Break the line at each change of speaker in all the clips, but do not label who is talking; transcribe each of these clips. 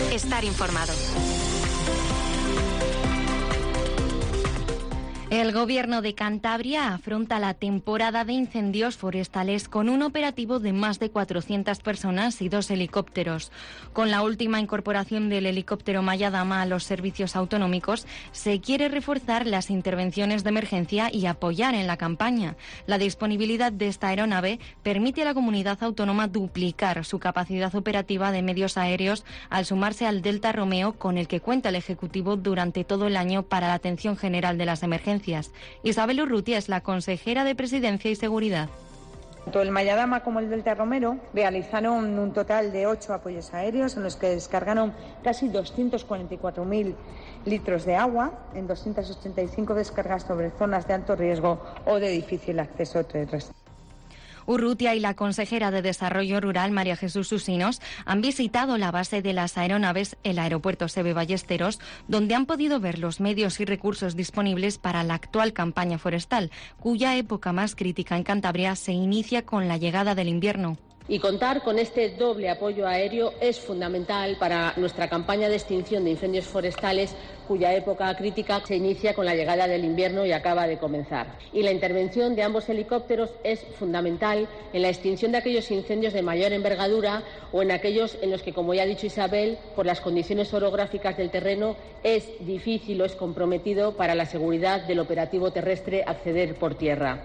Estar informado. El Gobierno de Cantabria afronta la temporada de incendios forestales con un operativo de más de 400 personas y 2 helicópteros. Con la última incorporación del helicóptero Mayadama a los servicios autonómicos, se quiere reforzar las intervenciones de emergencia y apoyar en la campaña. La disponibilidad de esta aeronave permite a la comunidad autónoma duplicar su capacidad operativa de medios aéreos al sumarse al Delta Romeo, con el que cuenta el Ejecutivo durante todo el año para la atención general de las emergencias. Isabel Urrutia es la consejera de Presidencia y Seguridad.
Tanto el Mayadama como el Delta Romero realizaron un total de 8 apoyos aéreos en los que descargaron casi 244.000 litros de agua en 285 descargas sobre zonas de alto riesgo o de difícil acceso terrestre.
Urrutia y la consejera de Desarrollo Rural, María Jesús Usinos, han visitado la base de las aeronaves, el aeropuerto Seve Ballesteros, donde han podido ver los medios y recursos disponibles para la actual campaña forestal, cuya época más crítica en Cantabria se inicia con la llegada del invierno.
Y contar con este doble apoyo aéreo es fundamental para nuestra campaña de extinción de incendios forestales, cuya época crítica se inicia con la llegada del invierno y acaba de comenzar. Y la intervención de ambos helicópteros es fundamental en la extinción de aquellos incendios de mayor envergadura o en aquellos en los que, como ya ha dicho Isabel, por las condiciones orográficas del terreno es difícil o es comprometido para la seguridad del operativo terrestre acceder por tierra.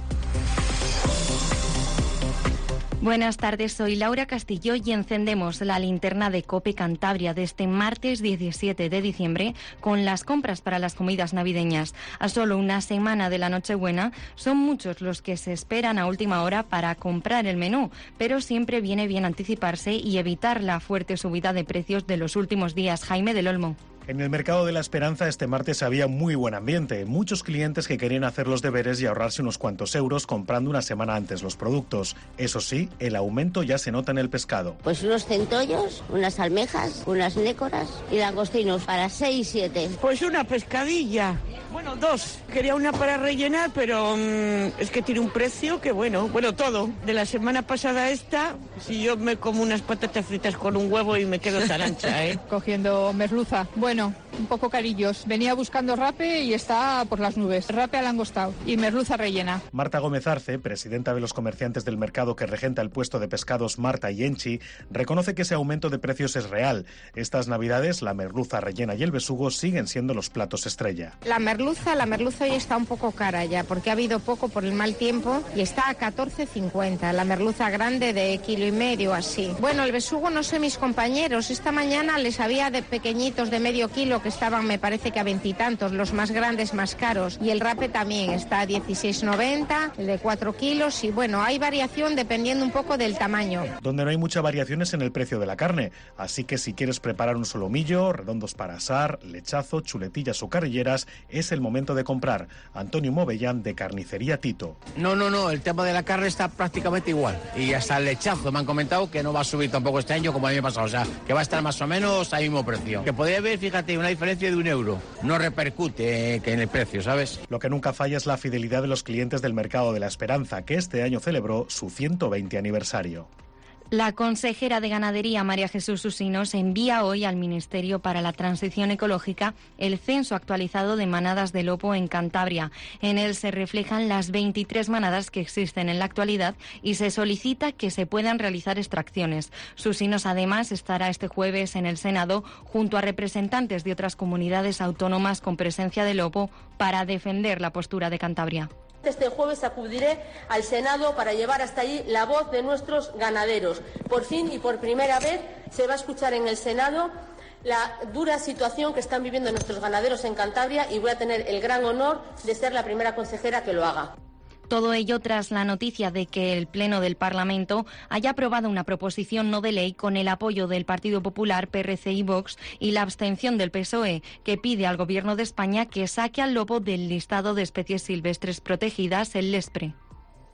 Buenas tardes, soy Laura Castillo y encendemos la linterna de COPE Cantabria de este martes 17 de diciembre con las compras para las comidas navideñas. A solo una semana de la Nochebuena, son muchos los que se esperan a última hora para comprar el menú, pero siempre viene bien anticiparse y evitar la fuerte subida de precios de los últimos días. Jaime del Olmo.
En el Mercado de la Esperanza este martes había muy buen ambiente. Muchos clientes que querían hacer los deberes y ahorrarse unos cuantos euros comprando una semana antes los productos. Eso sí, el aumento ya se nota en el pescado.
Pues unos centollos, unas almejas, unas nécoras y langostinos para 6 y 7.
Pues una pescadilla. Bueno, 2. Quería una para rellenar, pero es que tiene un precio que bueno, todo. De la semana pasada esta, si yo me como unas patatas fritas con un huevo y me quedo tan ancha,
Cogiendo merluza. Bueno, un poco carillos. Venía buscando rape y está por las nubes. Rape al langostado y merluza rellena.
Marta Gómez Arce, presidenta de los comerciantes del mercado que regenta el puesto de pescados Marta y Enchi, reconoce que ese aumento de precios es real. Estas navidades, la merluza rellena y el besugo siguen siendo los platos estrella.
La merluza hoy está un poco cara ya, porque ha habido poco por el mal tiempo y está a 14,50. La merluza grande de 1,5 kg así. Bueno, el besugo no sé mis compañeros. Esta mañana les había de pequeñitos de medio kilo que estaban, me parece que a 20 y tantos, los más grandes más caros. Y el rape también está a 16,90, el de 4 kilos. Y bueno, hay variación dependiendo un poco del tamaño.
Donde no hay mucha variación es en el precio de la carne. Así que si quieres preparar un solomillo, redondos para asar, lechazo, chuletillas o carrilleras, es el momento de comprar. Antonio Movellán, de Carnicería Tito.
No, el tema de la carne está prácticamente igual. Y hasta el lechazo me han comentado que no va a subir tampoco este año como el año pasado. O sea, que va a estar más o menos al mismo precio. Que podría haber, fíjate, una diferencia de €1. No repercute que en el precio, ¿sabes?
Lo que nunca falla es la fidelidad de los clientes del Mercado de la Esperanza, que este año celebró su 120 aniversario.
La consejera de Ganadería, María Jesús Usinos, envía hoy al Ministerio para la Transición Ecológica el censo actualizado de manadas de lobo en Cantabria. En él se reflejan las 23 manadas que existen en la actualidad y se solicita que se puedan realizar extracciones. Usinos, además, estará este jueves en el Senado junto a representantes de otras comunidades autónomas con presencia de lobo para defender la postura de Cantabria.
Este jueves acudiré al Senado para llevar hasta allí la voz de nuestros ganaderos. Por fin y por primera vez se va a escuchar en el Senado la dura situación que están viviendo nuestros ganaderos en Cantabria y voy a tener el gran honor de ser la primera consejera que lo haga.
Todo ello tras la noticia de que el Pleno del Parlamento haya aprobado una proposición no de ley con el apoyo del Partido Popular, PRC y Vox y la abstención del PSOE, que pide al Gobierno de España que saque al lobo del listado de especies silvestres protegidas, el LESPRE.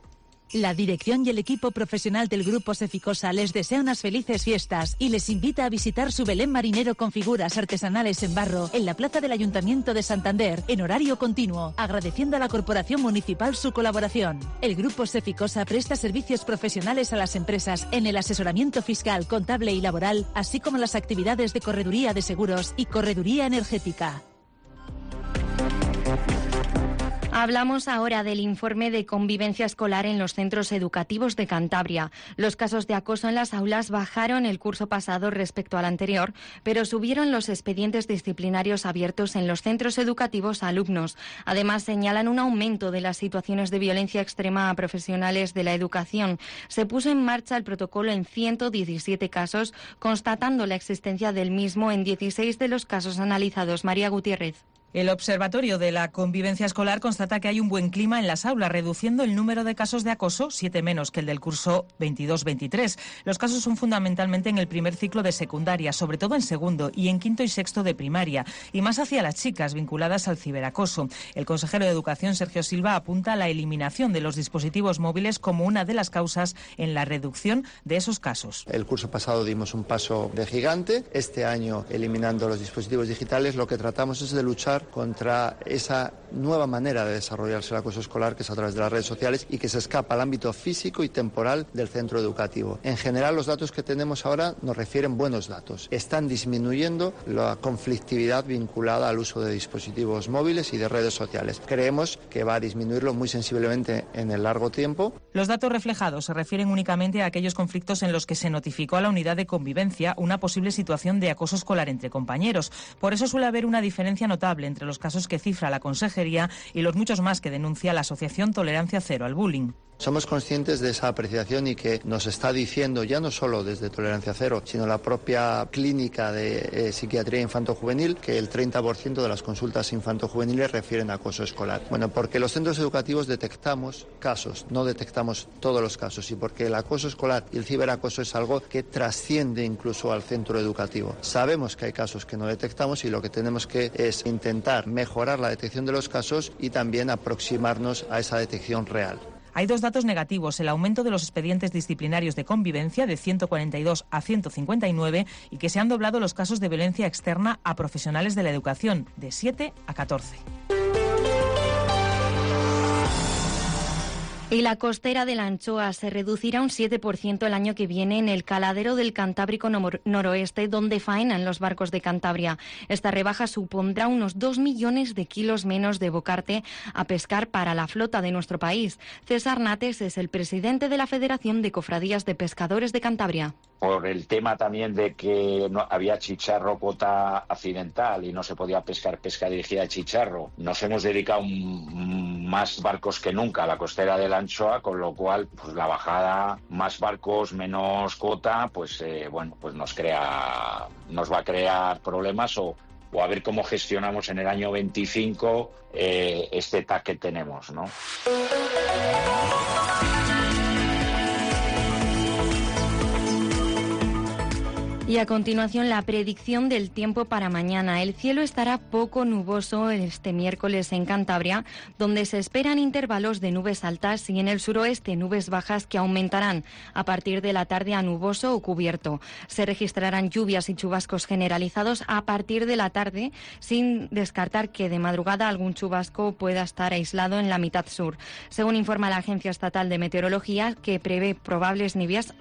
La dirección y el equipo profesional del Grupo Seficosa les desea unas felices fiestas y les invita a visitar su Belén marinero con figuras artesanales en barro en la plaza del Ayuntamiento de Santander en horario continuo, agradeciendo a la Corporación Municipal su colaboración. El Grupo Seficosa presta servicios profesionales a las empresas en el asesoramiento fiscal, contable y laboral, así como las actividades de correduría de seguros y correduría energética.
Hablamos ahora del informe de convivencia escolar en los centros educativos de Cantabria. Los casos de acoso en las aulas bajaron el curso pasado respecto al anterior, pero subieron los expedientes disciplinarios abiertos en los centros educativos a alumnos. Además, señalan un aumento de las situaciones de violencia extrema a profesionales de la educación. Se puso en marcha el protocolo en 117 casos, constatando la existencia del mismo en 16 de los casos analizados. María Gutiérrez.
El Observatorio de la Convivencia Escolar constata que hay un buen clima en las aulas, reduciendo el número de casos de acoso, 7 menos que el del curso 22-23. Los casos son fundamentalmente en el primer ciclo de secundaria, sobre todo en segundo, y en quinto y sexto de primaria, y más hacia las chicas vinculadas al ciberacoso. El consejero de Educación, Sergio Silva, apunta a la eliminación de los dispositivos móviles como una de las causas en la reducción de esos casos.
El curso pasado dimos un paso de gigante. Este año, eliminando los dispositivos digitales, lo que tratamos es de luchar contra esa nueva manera de desarrollarse el acoso escolar, que es a través de las redes sociales y que se escapa al ámbito físico y temporal del centro educativo. En general, los datos que tenemos ahora nos refieren buenos datos. Están disminuyendo la conflictividad vinculada al uso de dispositivos móviles y de redes sociales. Creemos que va a disminuirlo muy sensiblemente en el largo tiempo.
Los datos reflejados se refieren únicamente a aquellos conflictos en los que se notificó a la unidad de convivencia una posible situación de acoso escolar entre compañeros. Por eso suele haber una diferencia notable entre los casos que cifra la Consejería y los muchos más que denuncia la Asociación Tolerancia Cero al Bullying.
Somos conscientes de esa apreciación y que nos está diciendo, ya no solo desde Tolerancia Cero, sino la propia clínica de psiquiatría infanto-juvenil, que el 30% de las consultas infanto-juveniles refieren a acoso escolar. Bueno, porque los centros educativos detectamos casos, no detectamos todos los casos, y porque el acoso escolar y el ciberacoso es algo que trasciende incluso al centro educativo. Sabemos que hay casos que no detectamos y lo que tenemos que es intentar mejorar la detección de los casos y también aproximarnos a esa detección real.
Hay dos datos negativos, el aumento de los expedientes disciplinarios de convivencia de 142 a 159 y que se han doblado los casos de violencia externa a profesionales de la educación, de 7 a 14.
Y la costera de la anchoa se reducirá un 7% el año que viene en el caladero del Cantábrico Noroeste, donde faenan los barcos de Cantabria. Esta rebaja supondrá unos 2 millones de kilos menos de bocarte a pescar para la flota de nuestro país. César Nates es el presidente de la Federación de Cofradías de Pescadores de Cantabria.
Por el tema también de que no había chicharro cuota accidental y no se podía pescar pesca dirigida a chicharro, nos hemos dedicado más barcos que nunca a la costera de la anchoa, con lo cual pues la bajada, más barcos, menos cuota, pues pues nos va a crear problemas o a ver cómo gestionamos en el año 25 este TAC que tenemos, ¿no?
Y a continuación la predicción del tiempo para mañana. El cielo estará poco nuboso este miércoles en Cantabria, donde se esperan intervalos de nubes altas y en el suroeste nubes bajas que aumentarán a partir de la tarde a nuboso o cubierto. Se registrarán lluvias y chubascos generalizados a partir de la tarde, sin descartar que de madrugada algún chubasco pueda estar aislado en la mitad sur. Según informa la Agencia Estatal de Meteorología, que prevé probables nieblas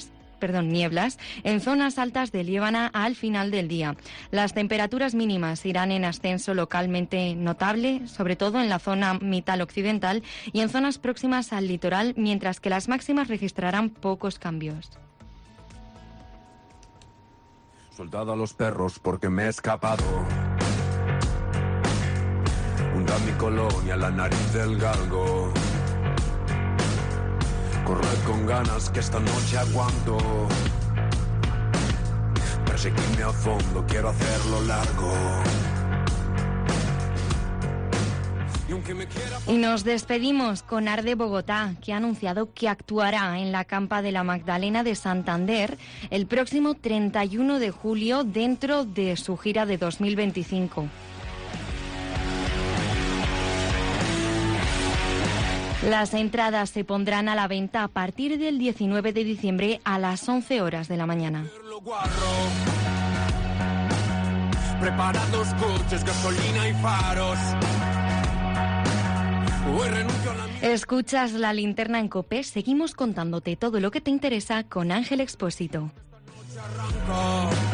en zonas altas de Liébana al final del día. Las temperaturas mínimas irán en ascenso localmente notable, sobre todo en la zona mitad occidental y en zonas próximas al litoral, mientras que las máximas registrarán pocos cambios.
Soldado a los perros porque me he escapado. Hunda mi colonia, la nariz del galgo. Corred con ganas que esta noche aguanto. Perseguirme a fondo, quiero hacerlo largo.
Y nos despedimos con Arde Bogotá, que ha anunciado que actuará en la Campa de la Magdalena de Santander el próximo 31 de julio dentro de su gira de 2025. Las entradas se pondrán a la venta a partir del 19 de diciembre a las 11 horas de la mañana.
Preparados coches, gasolina y faros.
Escuchas La Linterna en COPE. Seguimos contándote todo lo que te interesa con Ángel Expósito.
Arranco.